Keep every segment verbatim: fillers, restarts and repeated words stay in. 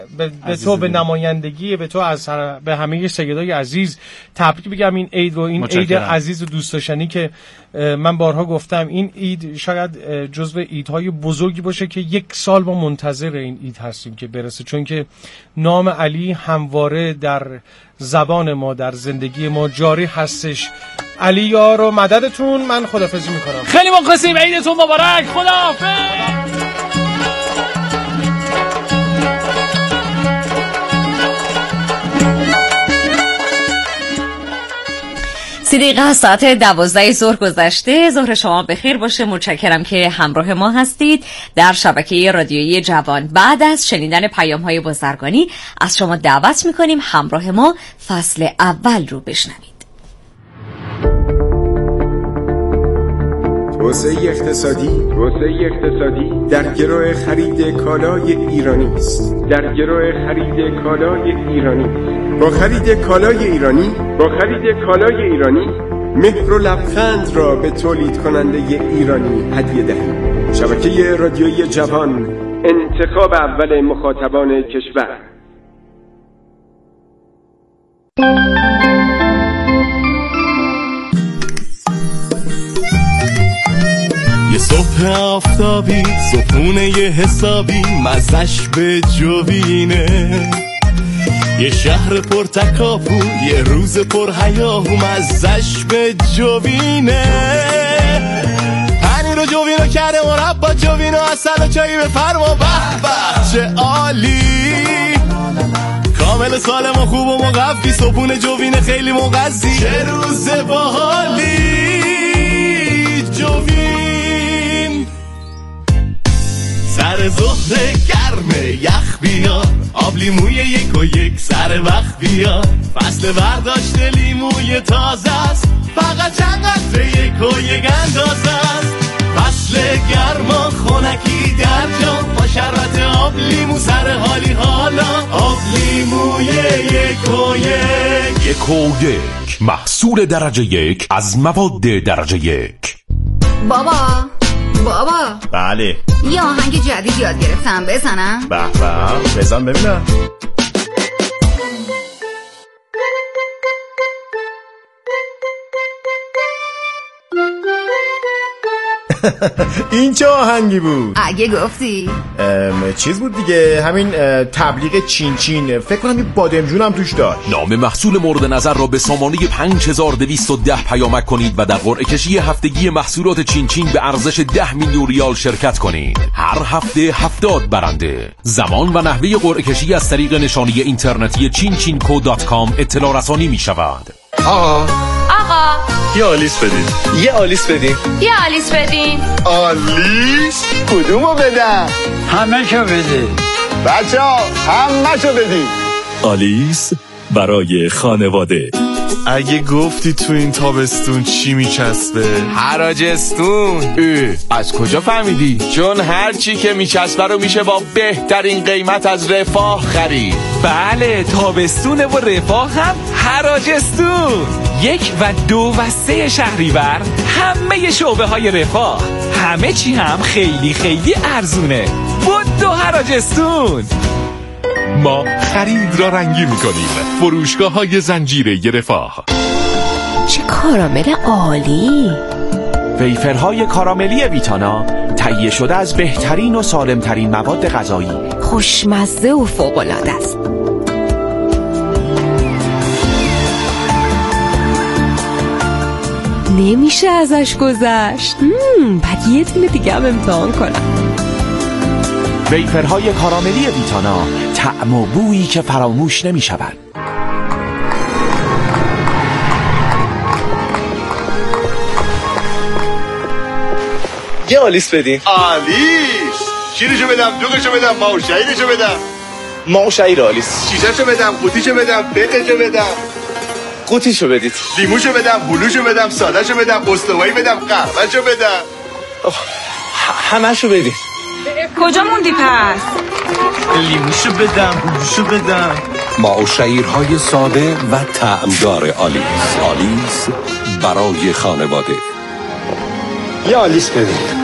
به, به تو به نمایندگی به تو از به همه سیدای عزیز تبریک بگم این عید و این عید عزیز و دوست داشتنی که من بارها گفتم این عید شاید جزو عیدهای بزرگی باشه که یک سال ما منتظر این عید هستیم که برسه، چون که نام علی همواره در زبان ما در زندگی ما جاری هستش. علی یار و مددتون. من خداحافظی میکنم. خیلی مخلصیم، عیدتون مبارک. خداحافظ. سی دقیقه از ساعت دوازده ظهر گذشته. ظهر شما بخیر باشه. متشکرم که همراه ما هستید در شبکه رادیویی جوان. بعد از شنیدن پیام های بازرگانی از شما دعوت میکنیم همراه ما فصل اول رو بشنوید. توسعه اقتصادی توسعه اقتصادی در گرو خرید کالای ایرانی است. در گرو خرید کالای ایرانی است. با خرید کالای ایرانی با خرید کالای ایرانی مهر و لبخند را به تولید کننده ایرانی هدیه دهید. شبکه رادیویی جوان، انتخاب اول مخاطبان کشور. یه صبح آفتابی صبحونه یه حسابی مزش به جوینه، یه شهر پر تکاپو یه روز پر هیاهو مزش به جوینه. پنیر و جوینو کرده مربا جوینو اصل و چایی بفرما به به چه عالی، کامل سالم و خوب و مقفی صبحونه جوینه خیلی مغذی، چه روز باحالی جوین. سر ظهر گرمه یخ بیار، آب لیموی یک و یک سر وقت بیار، فصل برداشت لیموی تازه است، فقط چند قطره یک و یک اندازه است. فصل گرما خونکی در جا با شربت آب لیمو سر حالی حالا، آب لیموی یک و یک. یک و یک محصول درجه یک از مواد درجه یک. بابا بابا بله یه آهنگ جدید یاد گرفتم، بزنم؟ به به بزن ببینم. این چه آهنگی بود؟ اگه گفتی چیز بود دیگه، همین تبلیغ چین چین، فکر کنم این بادمجون هم توش داشت. نام محصول مورد نظر را به سامانه پنج هزار و دویست و ده پیامک کنید و در قرعه کشی هفتگی محصولات چین چین به ارزش ده میلیون ریال شرکت کنید. هر هفته هفتاد برنده. زمان و نحوه قرعه کشی از طریق نشانی اینترنتی چین چین کو دات کام اطلاع رسانی می شود. آقا آقا یه آلیس بدین. یه آلیس بدین. یه آلیس بدین. آلیس؟ کدومو بدم؟ همه شو بدین بچه ها همه شو بدین. آلیس برای خانواده. اگه گفتی تو این تابستون چی میچسبه؟ حراجستون. از کجا فهمیدی؟ چون هر چی که میچسبه رو میشه با بهترین قیمت از رفاه خرید. بله تابستون و رفاه هم حراجستون. یک و دو و سه شهریور همه شعبه های رفاه، همه چی هم خیلی خیلی ارزونه. بود دو حراجستون. ما خرید را رنگی میکنیم. فروشگاه های زنجیره رفاه. چه کارامل عالی! ویفرهای کاراملی ویتانا تهیه شده از بهترین و سالمترین مواد غذایی، خوشمزه و فوق‌العاده است. نمیشه ازش گذشت. بعد یه دونه دیگه هم امتحان کنم. ویفرهای کاراملی ویتانا، طعم و بویی که فراموش نمی شود. یه آلیس بدین. آلیس شیرشو بدم، دوغشو بدم، ماهو شهیدشو بدم. ماهو شهید آلیس. شیشهشو بدم، قوطیشو بدم، بقشو بدم. قوطیشو بدید. لیموشو بدم، بلوشو بدم، سادهشو بدم، استوایی بدم، قهوهشو بدم. همه‌شو بدید. کجا موندی پس؟ لیموشو بدم، بلوشو بدم. ما شعیرهای ساده و طعمدار آلیس. آلیس برای خانواده. یه آلیس بدید.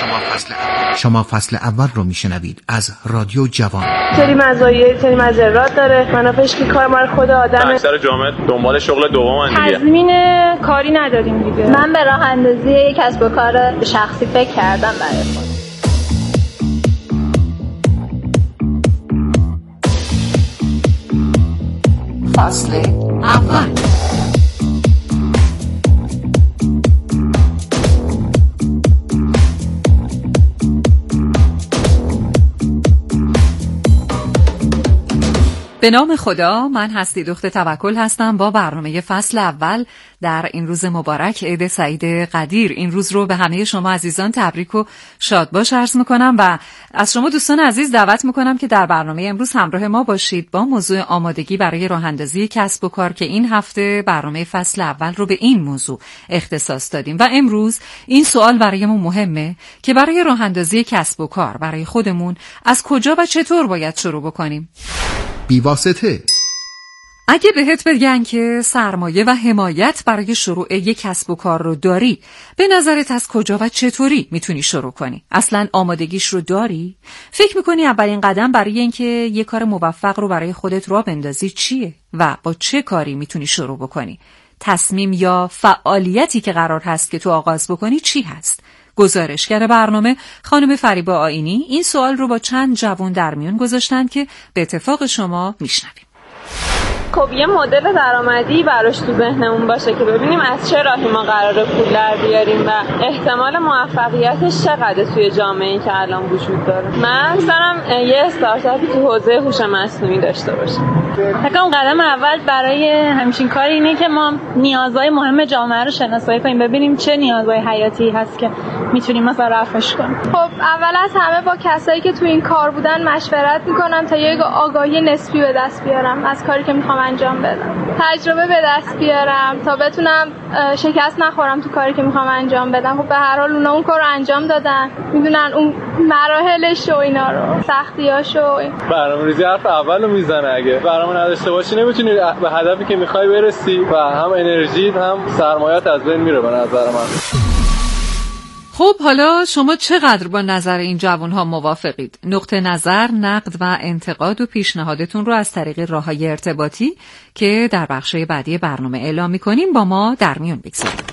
شما فصل اول شما فصل اول رو میشنوید از رادیو جوان. سری مزایای سری مضرات داره. منافعش که کار مال خود آدمه. اکثر جامعه دنبال شغل دومن دیگه. تضمین کاری نداریم دیگه. من به راه اندازی یک کسب و کار شخصی فکر کردم برای خودم. فصل اول. به نام خدا، من هستی دختر توکل هستم با برنامه فصل اول در این روز مبارک عید سعید قدیر. این روز رو به همه شما عزیزان تبریک و شادباش عرض میکنم و از شما دوستان عزیز دعوت میکنم که در برنامه امروز همراه ما باشید با موضوع آمادگی برای راه اندازی کسب و کار که این هفته برنامه فصل اول رو به این موضوع اختصاص دادیم و امروز این سوال برایمون مهمه که برای راه اندازی کسب و کار برای خودمون از کجا و چطور باید شروع بکنیم؟ بی‌واسطه. اگه بهت بگن که سرمایه و حمایت برای شروع یک کسب و کار رو داری، به نظرت از کجا و چطوری میتونی شروع کنی؟ اصلا آمادگیش رو داری؟ فکر میکنی اولین قدم برای اینکه یک کار موفق رو برای خودت راه بندازی چیه؟ و با چه کاری میتونی شروع بکنی؟ تصمیم یا فعالیتی که قرار هست که تو آغاز بکنی چی هست؟ گزارشگر برنامه خانم فریبا آیینی این سوال رو با چند جوان در میون گذاشتن که به اتفاق شما میشنویم. خب یه مدل درآمدی براش تو ذهنمون باشه که ببینیم از چه راهی ما قراره پول در بیاریم و احتمال موفقیتش چقدره توی جامعه‌ای که الان وجود داره. من مثلا یه استارتاپی تو حوزه هوش مصنوعی داشته باشم. فکر کنم قدم اول برای همچین کار اینه که ما نیازهای مهم جامعه رو شناسایی کنیم، ببینیم چه نیازهای حیاتی هست که میتونیم مثلا رفعش کنیم. خب اول از همه با کسایی که تو این کار بودن مشورت میکنم تا یک آگاهی نسبی به دست بیارم از کاری که میخوام انجام بدم، تجربه به دست بیارم تا بتونم شکست نخورم تو کاری که میخوام انجام بدم. خب به هر حال اونا اون کار رو انجام دادن، میدونن اون مراحلش و اینا رو، سختیاشو. برنامه‌ریزی حرف اولو میزنه. اگه برنامه نداشته باشی نمیتونی به هدفی که میخوای برسی و هم انرژی هم سرمایه‌ات از بین میره به نظر من. خب حالا شما چقدر با نظر این جوانها موافقید؟ نقطه نظر، نقد و انتقاد و پیشنهادتون رو از طریق راه‌های ارتباطی که در بخش‌های بعدی برنامه اعلام می‌کنیم با ما در میون بگذارید.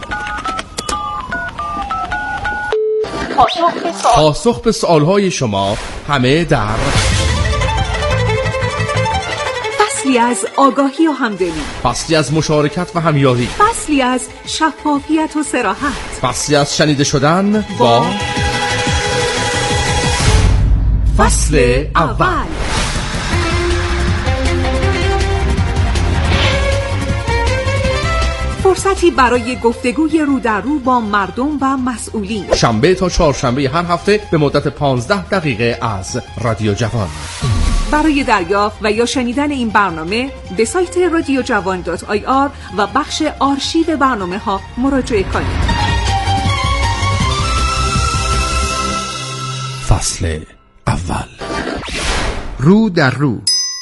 پاسخ به سوال‌های شما همه در فصلی از آگاهی و همدلی، فصلی از مشارکت و همیاری، فصلی از شفافیت و صراحت، فصلی از شنیده شدن با فصل اول. فرصتی برای گفتگوی رو در رو با مردم و مسئولین، شنبه تا چهارشنبه هر هفته به مدت پانزده دقیقه از رادیو جوان. برای دریافت و یا شنیدن این برنامه به سایت رادیو جوان دات آی آر و بخش آرشیو برنامه ها مراجعه کنید. فصل اول. رو در رو.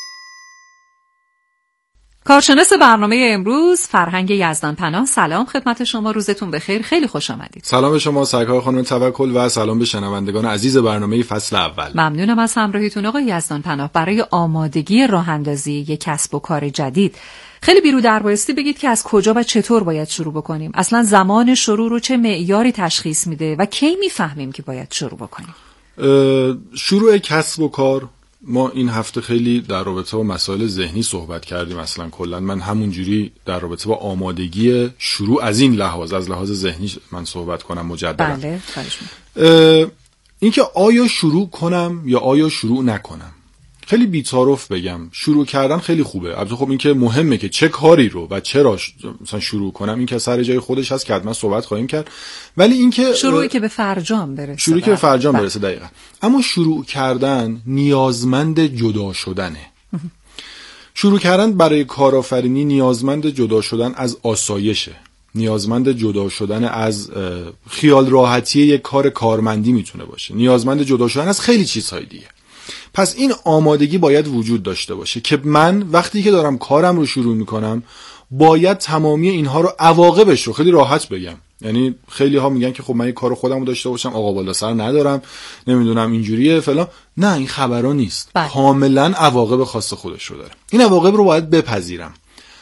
کارشناس برنامه امروز فرهنگ یزدان پناه، سلام خدمت شما، روزتون بخیر، خیلی خوش آمدید. سلام به شما سرکار خانم توکل و سلام به شنوندگان عزیز برنامه فصل اول. ممنونم از همراهیتون آقای یزدان پناه. برای آمادگی راه اندازی یک کسب و کار جدید خیلی بیرو دربایستی بگید که از کجا و چطور باید شروع بکنیم. اصلا زمان شروع رو چه معیاری تشخیص میده و کی میفهمیم که باید شروع بکنیم؟ شروع کسب و کار، ما این هفته خیلی در رابطه با مسائل ذهنی صحبت کردیم. اصلا کلا من همونجوری در رابطه با آمادگی شروع از این لحاظ، از لحاظ ذهنی من صحبت کنم مجددا. بله، خواهش اینکه آیا شروع کنم یا آیا شروع نکنم. خیلی بی‌تعارف بگم شروع کردن خیلی خوبه. البته خب این که مهمه که چه کاری رو و چرا مثلا شروع کنم، این که سر جای خودش هست که حتما صحبت خواهیم کرد. ولی این که شروعی که به فرجام برسه، شروعی که به فرجام برسه دقیقاً. اما شروع کردن نیازمند جدا شدنه. شروع کردن برای کارآفرینی نیازمند جدا شدن از آسایشه، نیازمند جدا شدن از خیال راحتی یک کار کارمندی میتونه باشه، نیازمند جدا شدن از خیلی چیزهای دیگه. پس این آمادگی باید وجود داشته باشه که من وقتی که دارم کارم رو شروع میکنم باید تمامی اینها رو، عواقبش رو خیلی راحت بگم، یعنی خیلی ها میگن که خب من یه کارو خودمو داشته باشم، آقا بالا سر ندارم، نمیدونم اینجوریه فلان. نه، این خبرا نیست. بله. کاملا عواقب خاص خودش رو داره. این عواقب رو باید بپذیرم،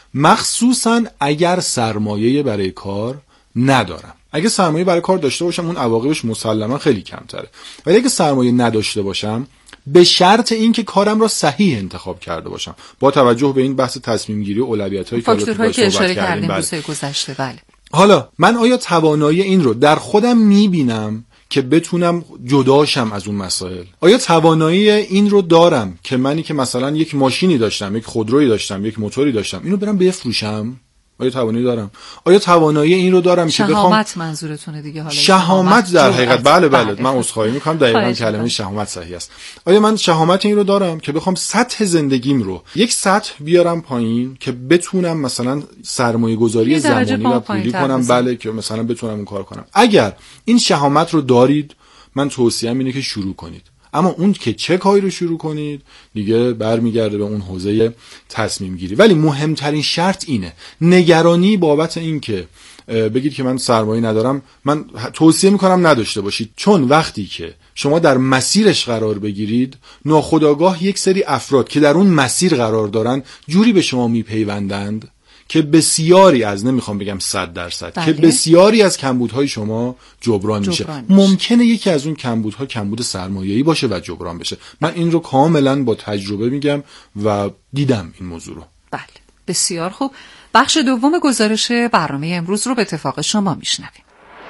مخصوصا اگر سرمایه برای کار ندارم. اگه سرمایه برای کار داشته باشم اون عواقبش مسلما خیلی کمتره، ولی اگه سرمایه نداشته باشم به شرط اینکه کارم را صحیح انتخاب کرده باشم، با توجه به این بحث تصمیم گیری و اولویت‌هایی که فاکتورهایی که اشاره کردیم روزهای گذشته. بله. حالا من آیا توانایی این رو در خودم میبینم که بتونم جداشم از اون مسائل؟ آیا توانایی این رو دارم که منی که مثلا یک ماشینی داشتم، یک خودرویی داشتم، یک موتوری داشتم، اینو برم بفروشم؟ آیا توانایی دارم؟ آیا توانایی این رو دارم که بخوام شهامت منظورتونه دیگه؟ حالا شهامت در حقیقت بله بله, بله. من عذرخواهی میکنم، دقیقاً کلمه شهامت صحیح است. آیا من شهامت این رو دارم که بخوام سطح زندگیم رو یک سطح بیارم پایین که بتونم مثلا سرمایه گذاری زمانی و پولی کنم؟ بله، که مثلا بتونم اون کار کنم. اگر این شهامت رو دارید، من توصیه‌ام اینه که شروع کنید. اما اون که چه کاری رو شروع کنید دیگه برمیگرده به اون حوزه تصمیم گیری. ولی مهمترین شرط اینه، نگرانی بابت این که بگید که من سرمایه ندارم، من توصیه میکنم نداشته باشید. چون وقتی که شما در مسیرش قرار بگیرید، ناخودآگاه یک سری افراد که در اون مسیر قرار دارن جوری به شما میپیوندند که بسیاری از، نمیخوام بگم صد درصد، که بسیاری از کمبودهای شما جبران, جبران میشه. ممکنه یکی از اون کمبودها کمبود سرمایه‌ای باشه و جبران بشه. من این رو کاملا با تجربه میگم و دیدم این موضوع رو. بله، بسیار خوب. بخش دوم گزارش برنامه امروز رو به اتفاق شما میشنویم.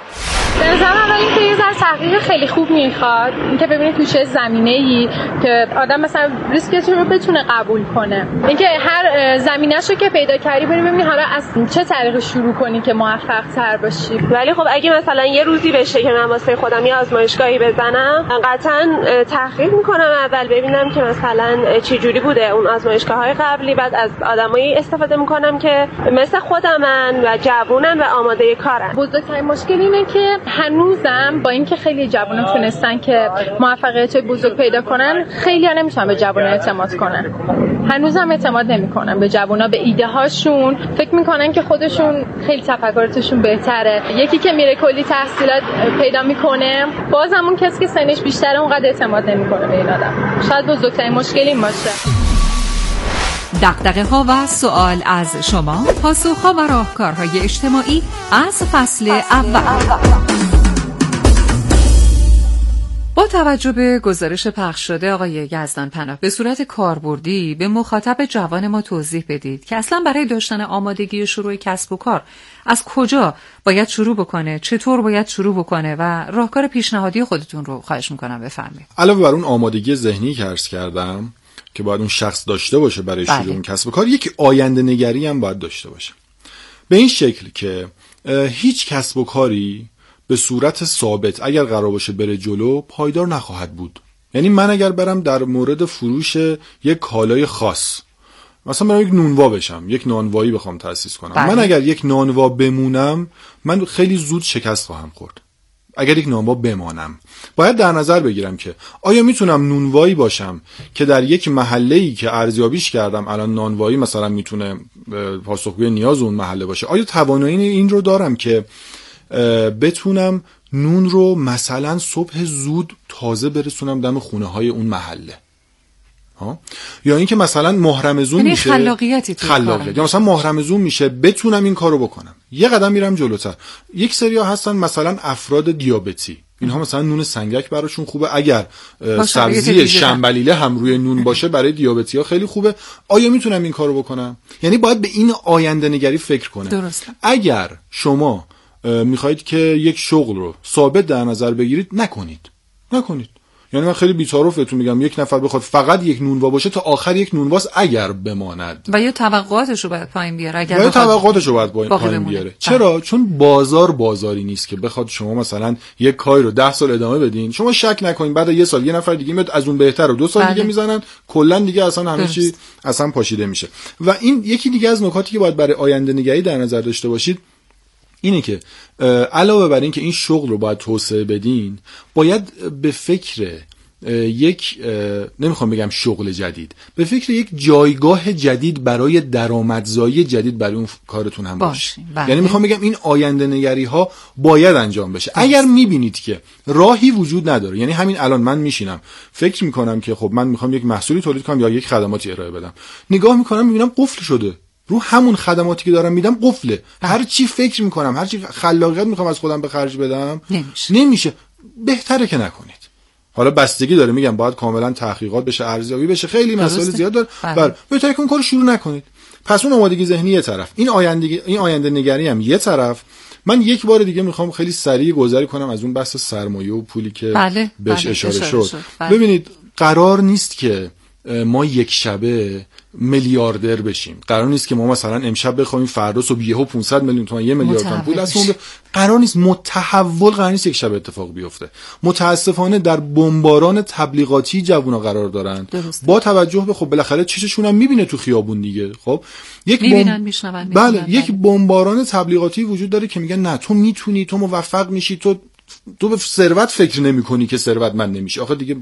به نظرم اول اینکه یه ذره تحقیق خیلی خوب میخواد، اینکه ببینید تو چه زمینه‌ای که آدم مثلا ریسکش رو بتونه قبول کنه. اینکه هر زمینه‌شو که پیدا کردی بریم ببینید حالا از چه طریقی شروع کنی که موفق تر باشی. ولی خب اگه مثلا یه روزی بشه که من واسه خودم یه آزمایشگاهی بزنم، قطعاً تحقیق میکنم اول ببینم که مثلا چه جوری بوده اون آزمایشگاه‌های قبلی، بعد از آدمایی استفاده میکنم که مثل خودمن و جوونن و آماده کارن. بزرگترین مشکل اینه که هنوزم با اینکه خیلی جوونا تونستن که موفقیت بزرگ پیدا کنن، خیلی‌ها نمیتونن به جوونا اعتماد کنن. هنوزم اعتماد نمیکنن به جوونا، به ایده هاشون. فکر میکنن که خودشون خیلی تفکراتشون بهتره. یکی که میره کلی تحصیلات پیدا میکنه، باز همون کسی که سنش بیشتره اونقدر اعتماد نمیکنه به این آدم. شاید بزرگترین مشکل این باشه. دغدغه ها و سوال از شما، پاسخ ها و راهکارهای اجتماعی از فصل اول. با توجه به گزارش پخش شده آقای یزدان پناه، به صورت کاربردی به مخاطب جوان ما توضیح بدید که اصلا برای داشتن آمادگی شروع کسب و کار از کجا باید شروع بکنه، چطور باید شروع بکنه و راهکار پیشنهادی خودتون رو خواهش میکنم بفرمایید. علاوه بر اون آمادگی ذهنی که عرض کردم که باید اون شخص داشته باشه برای شروع بله. کسب و کار، یک آینده نگری هم باید داشته باشه، به این شکل که هیچ کسب و کاری به صورت ثابت اگر قرار باشه بره جلو پایدار نخواهد بود. یعنی من اگر برم در مورد فروش یک کالای خاص، مثلا من یک نونوا بشم، یک نانوایی بخوام تأسیس کنم، بله. من اگر یک نانوا بمونم، من خیلی زود شکست خواهم خورد. اگر یک نانوا بمانم، باید در نظر بگیرم که آیا میتونم نونوایی باشم که در یک محله‌ای که ارزیابیش کردم الان نانوایی مثلا میتونه پاسخگوی نیاز اون محله باشه، آیا توانایی این رو دارم که بتونم نون رو مثلا صبح زود تازه برسونم دم خونه های اون محله؟ ها؟ یا اینکه مثلا محرمزون میشه، خلاقیتی تو خلاقیت، یا مثلا محرمزون میشه بتونم این کارو بکنم. یه قدم میرم جلوتر. یک سریا هستن مثلا افراد دیابتی، اینها مثلا نون سنگک براشون خوبه، اگر سبزی شنبلیله هم روی نون باشه برای دیابتی‌ها خیلی خوبه. آیا میتونم این کارو بکنم؟ یعنی باید به این آینده نگری فکر کنه. درست. اگر شما میخواید که یک شغل رو ثابت در نظر بگیرید، نکنید نکنید یعنی من خیلی بی‌تعارفتون میگم، یک نفر بخواد فقط یک نونوا باشه تا آخر یک نونواست اگر بماند، و یا توقعاتش رو باید پایین بیاره، اگر یا توقعاتش رو باید پایین, پایین بیاره. چرا؟ چون بازار بازاری نیست که بخواد شما مثلا یک کاری رو ده سال ادامه بدین. شما شک نکنین بعد یه سال یه نفر دیگه میاد از اون بهتر رو دو سال بله. دیگه میزنن، کلا دیگه اصلا همه چی اصلا پاشیده میشه. و این یکی دیگه از نکاتی که باید برای آینده نگری در نظر داشته باشید اینه که علاوه بر این که این شغل رو باید توسعه بدین، باید به فکر یک نمیخوام بگم شغل جدید، به فکر یک جایگاه جدید برای درآمدزایی جدید برای اون کارتون هم باشید. یعنی میخوام بگم این آینده نگری ها باید انجام بشه. باش. اگر میبینید که راهی وجود نداره، یعنی همین الان من میشینم فکر میکنم که خب من میخوام یک محصولی تولید کنم یا یک خدماتی ارائه بدم، نگاه میکنم میبینم قفل شده، رو همون خدماتی که دارم میدم قفله، هر چی فکر میکنم، هر چی خلاقیت میخوام از خودم به خرج بدم نمیشه, نمیشه. بهتره که نکنید. حالا بستگی داره، میگم باید کاملا تحقیقات بشه، ارزیابی بشه، خیلی مسائل زیاد داره. بله، بهتره که اون کارو شروع نکنید. پس اون آمادگی ذهنی یه طرف، این آینده این آینده نگری هم یه طرف. من یک بار دیگه میخوام خیلی سریع گذری کنم از اون بحث سرمایه و پولی که بله، بهش بله، اشاره, اشاره شد, شد. بله. ببینید قرار نیست که ما یک شبه میلیاردر بشیم، قرار نیست که ما مثلا امشب بخوایم فردا صبح یهو پانصد میلیون تومان یه میلیارد تومان پول از اون ب... قرار نیست. متحول قرار نیست یک شب اتفاق بیفته. متاسفانه در بمباران تبلیغاتی جوونا قرار دارن، درسته. با توجه به خب بالاخره چششون هم میبینه تو خیابون دیگه، خب یک میبینن بم... میشنون بله, بله یک بمباران تبلیغاتی وجود داره که میگن نه تو میتونی، تو موفق میشی، تو تو به ثروت فکر نمی کنی که ثروتمند نمیشه. آخه دیگه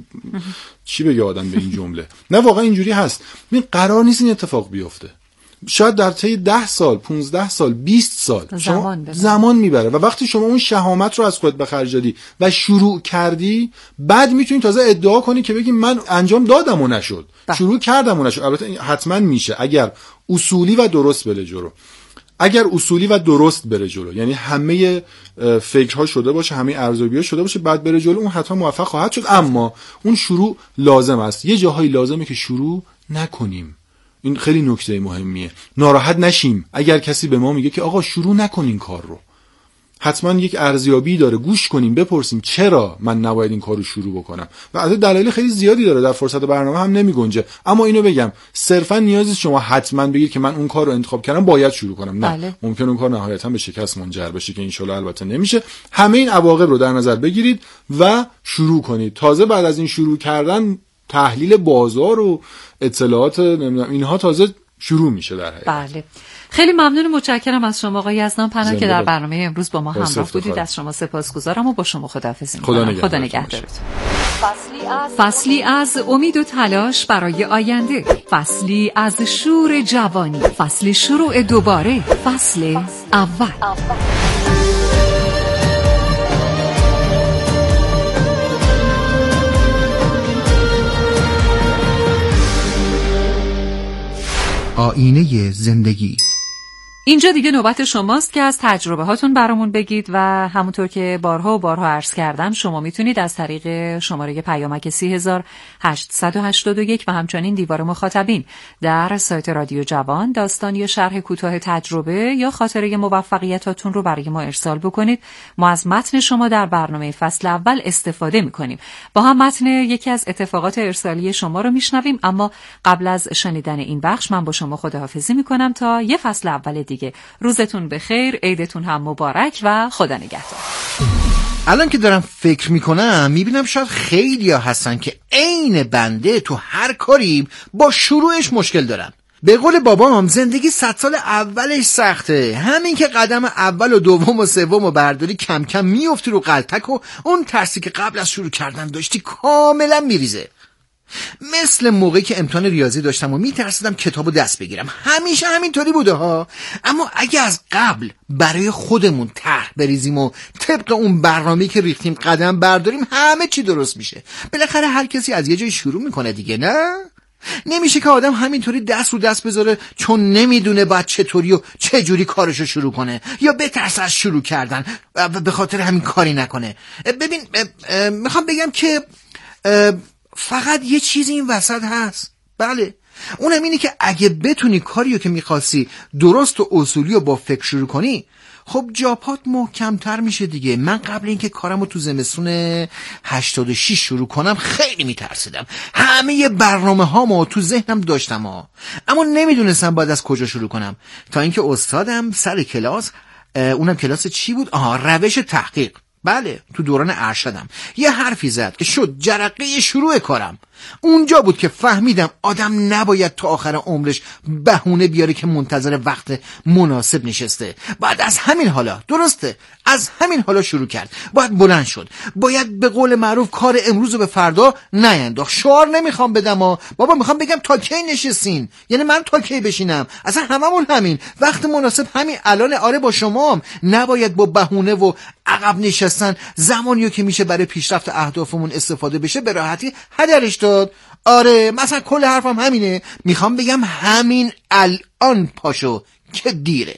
چی بگه آدم به این جمله؟ نه واقعا اینجوری هست. این قرار نیست این اتفاق بیفته. شاید در طی ده سال، پانزده سال، بیست سال زمان, زمان میبره و وقتی شما اون شهامت رو از خودت به خرج دادی و شروع کردی، بعد میتونی تازه ادعا کنی که بگی من انجام دادم و نشد، شروع کردم و نشد. البته حتما میشه اگر اصولی و درست بره جلو. اگر اصولی و درست بره جلو، یعنی همه فکرها شده باشه، همه ارزیابی‌ها شده باشه، بعد بره جلو، اون حتما موفق خواهد شد. اما اون شروع لازم است. یه جاهایی لازمه که شروع نکنیم. این خیلی نکته مهمیه. ناراحت نشیم اگر کسی به ما میگه که آقا شروع نکنین کار رو. حتما یک ارزیابی داره، گوش کنیم، بپرسیم چرا من نباید این کارو شروع بکنم. و البته دلایل خیلی زیادی داره، در فرصت برنامه هم نمیگنجه. اما اینو بگم، صرفا نیازی شما حتما بگید که من اون کار رو انتخاب کردم باید شروع کنم. نه، بله. ممکن اون کار نهایتا به شکست منجر بشه که انشالله البته نمیشه. همه این عواقب رو در نظر بگیرید و شروع کنید. تازه بعد از این شروع کردن تحلیل بازار و اطلاعات نمیدونم اینها تازه شروع میشه در حقیقت. بله. خیلی ممنون، متشکرم از شما آقای یزدان پناه که در برنامه امروز با ما همراه بودید. از شما سپاسگزارم و با شما خداحافظی می‌کنم. خدا نگهدارتون. فصلی از امید و تلاش برای آینده، فصلی از شور جوانی، فصل شروع دوباره، فصل اول. آینه زندگی. اینجا دیگه نوبت شماست که از تجربه هاتون برامون بگید و همونطور که بارها و بارها عرض کردم شما میتونید از طریق شماره پیامک سی هزار هشتصد و هشتاد و یک و همچنین دیوار مخاطبین در سایت رادیو جوان داستان یا شرح کوتاه تجربه یا خاطره موفقیتاتون رو برای ما ارسال بکنید. ما از متن شما در برنامه فصل اول استفاده میکنیم. با هم متن یکی از اتفاقات ارسالی شما رو میشنویم، اما قبل از شنیدن این بخش من با شما خداحافظی میکنم تا یه فصل اول دیگه. روزتون بخیر، عیدتون هم مبارک و خدا نگهدار. الان که دارم فکر میکنم میبینم شاید خیلی ها هستن که عین بنده تو هر کاری با شروعش مشکل دارن. به قول بابام زندگی صد سال اولش سخته، همین که قدم اول و دوم و سوم و برداری کم کم میفتی رو غلطک و اون ترسی که قبل از شروع کردن داشتی کاملا میریزه. مثل موقعی که امتحان ریاضی داشتم و میترسیدم کتابو دست بگیرم، همیشه همینطوری بوده ها. اما اگه از قبل برای خودمون طرح بریزیم و طبق اون برنامه‌ای که ریختیم قدم برداریم، همه چی درست میشه. بالاخره هر کسی از یه جای شروع میکنه دیگه، نه؟ نمیشه که آدم همینطوری دست رو دست بذاره چون نمیدونه باید چطوری و چه جوری کارشو شروع کنه یا بترسه از شروع کردن و به خاطر همین کاری نکنه. ببین میخوام بگم که فقط یه چیزی این وسط هست، بله، اونم اینه که اگه بتونی کاریو که میخواستی درست و اصولی و با فکر شروع کنی، خب جاپات محکمتر میشه دیگه. من قبل اینکه کارمو تو زمستون هشتاد و شش شروع کنم خیلی میترسیدم، همه برنامه هامو تو ذهنم داشتم ها، اما نمیدونستم باید از کجا شروع کنم. تا اینکه استادم سر کلاس، اونم کلاس چی بود؟ آها، روش تحقیق، بله، تو دوران ارشدم یه حرفی زد که شد جرقه شروع کارم. اونجا بود که فهمیدم آدم نباید تا آخر عمرش بهونه بیاره که منتظر وقت مناسب نشسته. بعد از همین حالا، درسته، از همین حالا شروع کرد. باید بلند شد. باید به قول معروف کار امروز رو به فردا نینداخت. شعار نمیخوام بدم ها بابا، میخوام بگم تا کی نشستین، یعنی من تا کی بشینم؟ اصلا هممون همین وقت مناسب همین الان. آره با شما نباید با بهونه و عقب نشستن زمانیو که میشه برای پیشرفت اهدافمون استفاده بشه به راحتی هدرش داد. آره مثلا کل حرفم همینه، میخوام بگم همین الان پاشو که دیره.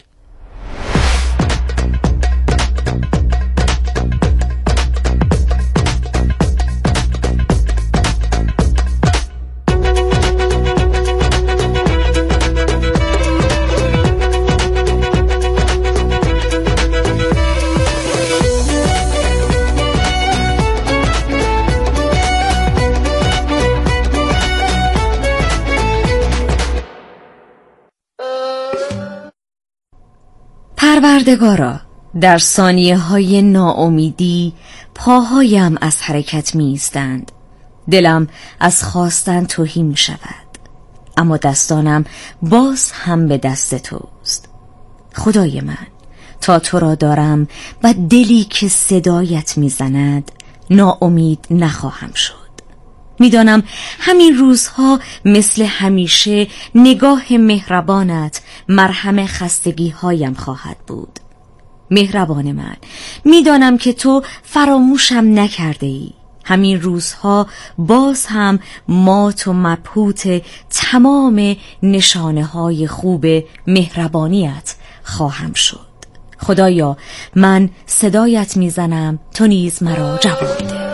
پروردگارا، در ثانیه های ناامیدی پاهایم از حرکت می ایستند. دلم از خواستن تهی می شود، اما دستانم باز هم به دست توست. خدای من، تا تو را دارم و دلی که صدایت می زند ناامید نخواهم شد. میدانم همین روزها مثل همیشه نگاه مهربانت مرهم خستگی هایم خواهد بود. مهربان من، میدانم که تو فراموشم نکرده ای. همین روزها باز هم مات و مبهوت تمام نشانه های خوب مهربانیت خواهم شد. خدایا، من صدایت میزنم، تو نیز مرا جواب ده.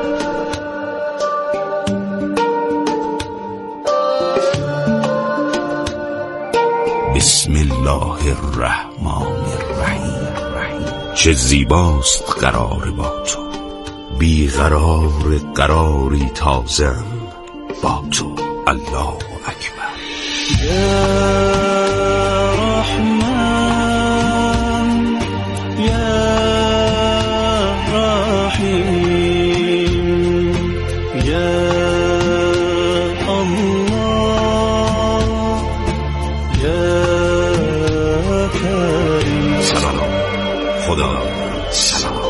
بسم الله الرحمن الرحیم. چه زیباست قرار با تو، بی قرار قراری تازم با تو. الله اکبر. یا رحمان یا رحیم یا خدا سلام.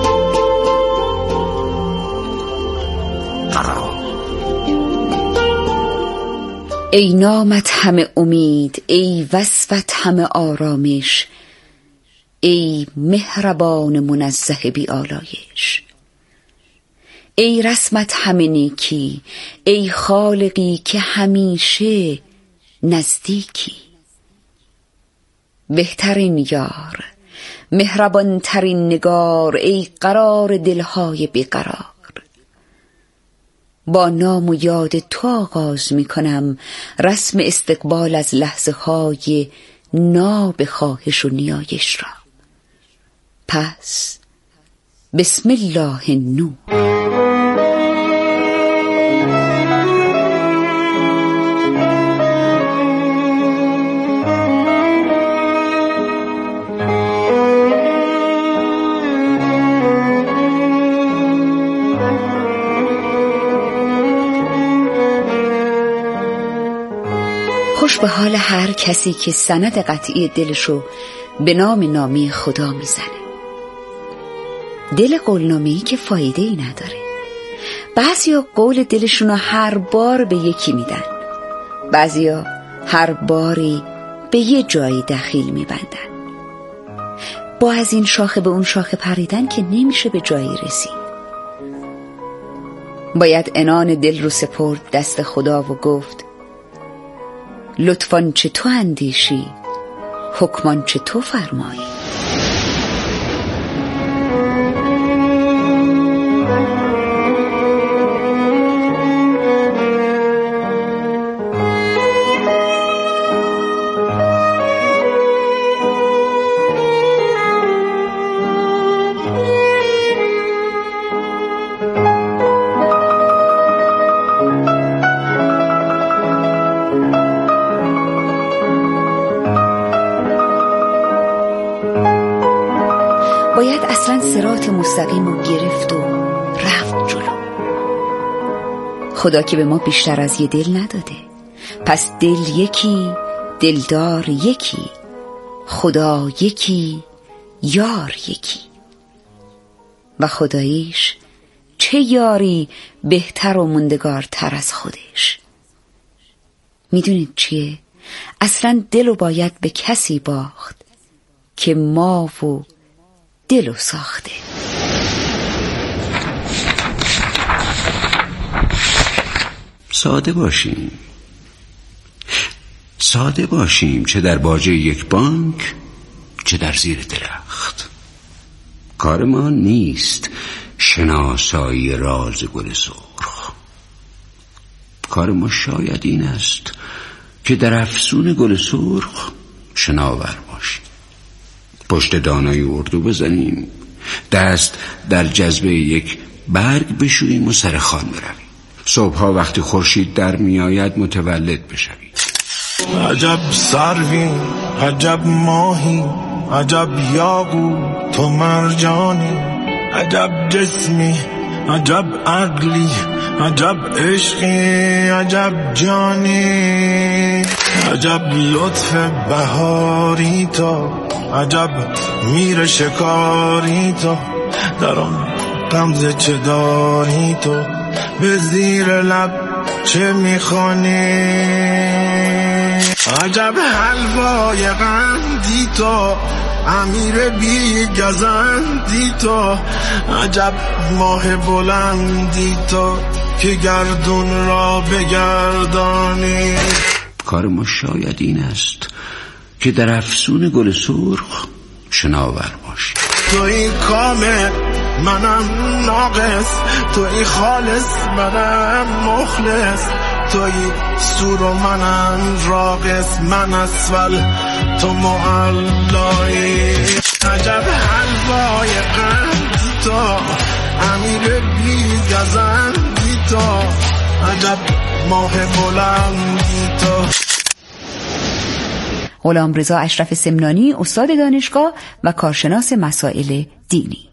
قرار. ای نامت همه امید، ای وصفت همه آرامش، ای مهربان منزه بی آلایش. ای رسمت همه نیکی، ای خالقی که همیشه نزدیکی. بهترین یار، مهربان ترین نگار، ای قرار دلهای بیقرار. با نام و یاد تو آغاز می کنم رسم استقبال از لحظه های ناب خواهش و نیایش را. پس بسم الله نو. خوش به حال هر کسی که سند قطعی دلشو به نام نامی خدا میزنه. دل قولنامه‌ای که فایده ای نداره. بعضیا قول دلشونو هر بار به یکی میدن، بعضیا هر باری به یه جایی دخیل میبندن. با از این شاخه به اون شاخه پریدن که نمیشه به جایی رسید. باید عنان دل رو سپرد دست خدا و گفت لطفاً چه تو اندیشی، حکمان چه تو فرمایی. باید اصلا صراط مستقیم رو گرفت و رفت جلو. خدا که به ما بیشتر از یه دل نداده، پس دل یکی، دلدار یکی، خدا یکی، یار یکی. و خداییش چه یاری بهتر و موندگارتر از خودش. میدونید چیه؟ اصلا دلو باید به کسی باخت که ما و دلو ساخته. ساده باشیم، ساده باشیم، چه در باجه یک بانک چه در زیر درخت. کار ما نیست شناسایی راز گل سرخ. کار ما شاید این است که در افسون گل سرخ شناور باشیم، پشت دانای اردو بزنیم، دست در جذبه یک برگ بشوییم و سر خوان برویم. صبحها وقتی خورشید در میآید متولد بشویم. عجب سروی، عجب ماهی، عجب یاقوت و مرجانی، عجب جسمی، عجب عقلی، عجب عشقی، عجب جانی، عجب لطف بهاری تو، عجب میر شکاری تو، در آن غمزه چه داری تو، به زیر لب چه میخوانی، عجب حلوای قندی تو، امیر بی گزندی تو، عجب ماه بلندی تو که گردون را بگردانی. کار ما شاید این است که در افسون گل سرخ شناور باشیم. توی کامل منم ناقص، توی خالص منم مخلص، توی سور و منم راقص، من اسفل تو معلایی، عجب حلوای قندی تو، امیر بی گزندی تو، عجب ماه بلندی تو. غلامرضا اشرف سمنانی، استاد دانشگاه و کارشناس مسائل دینی.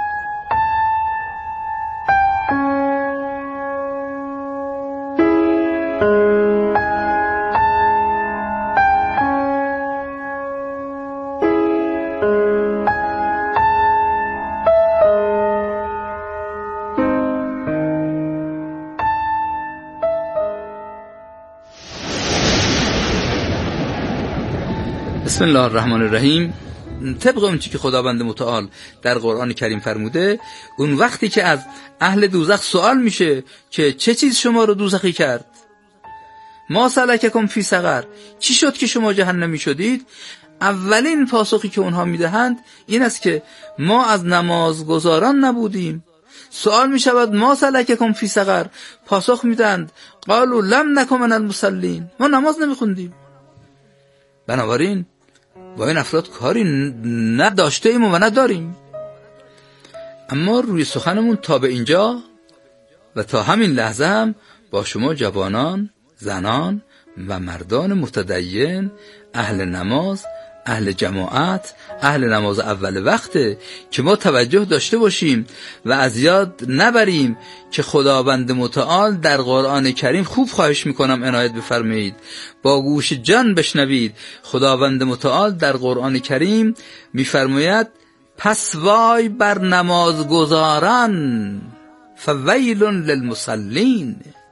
بسم الله الرحمن الرحیم. طبق اون چی که خداوند متعال در قرآن کریم فرموده، اون وقتی که از اهل دوزخ سوال میشه که چه چیز شما رو دوزخی کرد، ما سلککم فی سقر، چی شد که شما جهنمی شدید، اولین پاسخی که اونها میدهند این است که ما از نمازگزاران نبودیم. سوال میشود ما سلککم فی سقر، پاسخ میدند قالوا لم نکن من المصلین، ما نماز نمیخوندیم. بنابراین با این افراد کاری نداشته ایم و نداریم. اما روی سخنمون تا به اینجا و تا همین لحظه هم با شما جوانان، زنان و مردان متدین، اهل نماز، اهل جماعت، اهل نماز اول وقته که ما توجه داشته باشیم و از یاد نبریم که خداوند متعال در قرآن کریم، خوب خواهش میکنم عنایت بفرمایید، با گوش جان بشنوید، خداوند متعال در قرآن کریم میفرماید پس وای بر نمازگزاران، فویل للمصلین.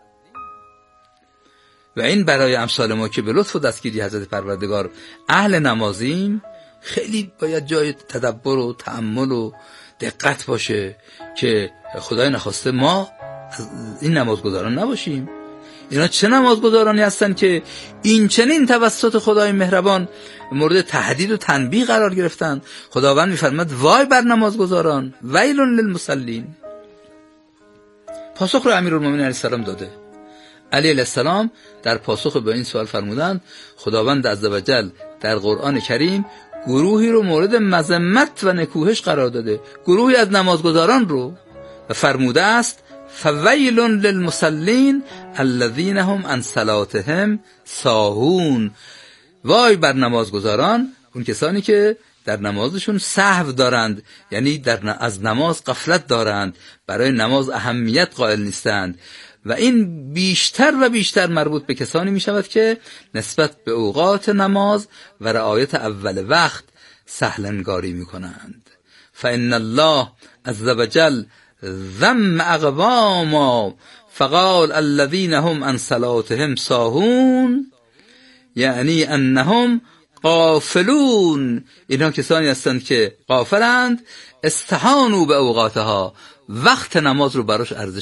و این برای امثال ما که به لطف و دستگیری حضرت پروردگار اهل نمازیم خیلی باید جای تدبر و تأمل و دقت باشه که خدای نخواسته ما از این نمازگزاران نباشیم. اینا چه نمازگزارانی هستن که این چنین توسط خدای مهربان مورد تهدید و تنبیه قرار گرفتن. خداوند میفرماد وای بر نمازگزاران، ویل للمصلین. پاسخ رو امیرالمومنین علیه السلام داده. علی علیه السلام در پاسخ به این سوال فرمودند خداوند عزوجل در قرآن کریم گروهی رو مورد مذمت و نکوهش قرار داده، گروهی از نمازگزاران رو، و فرموده است فویل للمصلین الذین هم عن صلاتهم ساهون. وای بر نمازگزاران، اون کسانی که در نمازشون سهو دارند، یعنی در از نماز غفلت دارند، برای نماز اهمیت قائل نیستند. و این بیشتر و بیشتر مربوط به کسانی می شود که نسبت به اوقات نماز و رعایت اول وقت سهلنگاری می کنند. فإن الله عز وجل ذم اقواما فقال الذين هم عن صلاتهم ساهون، یعنی انهم غافلون، اینها کسانی هستند که غافلند، استهانوا به اوقاتها، وقت نماز رو براش ارزش